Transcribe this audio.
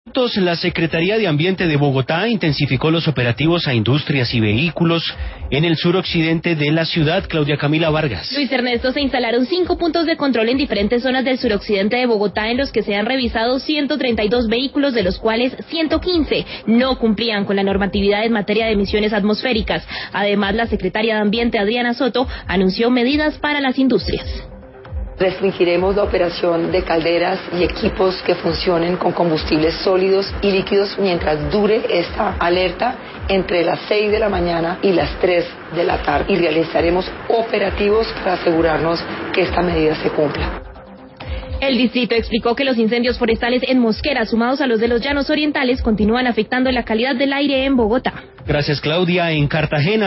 La Secretaría de Ambiente de Bogotá intensificó los operativos a industrias y vehículos en el suroccidente de la ciudad. Claudia Camila Vargas. Luis Ernesto, se instalaron 5 puntos de control en diferentes zonas del suroccidente de Bogotá, en los que se han revisado 132 vehículos, de los cuales 115 no cumplían con la normatividad en materia de emisiones atmosféricas. Además, la secretaria de Ambiente, Adriana Soto, anunció medidas para las industrias. Restringiremos la operación de calderas y equipos que funcionen con combustibles sólidos y líquidos mientras dure esta alerta entre las 6 de la mañana y las 3 de la tarde, y realizaremos operativos para asegurarnos que esta medida se cumpla. El distrito explicó que los incendios forestales en Mosquera, sumados a los de los llanos orientales, continúan afectando la calidad del aire en Bogotá. Gracias, Claudia. En Cartagena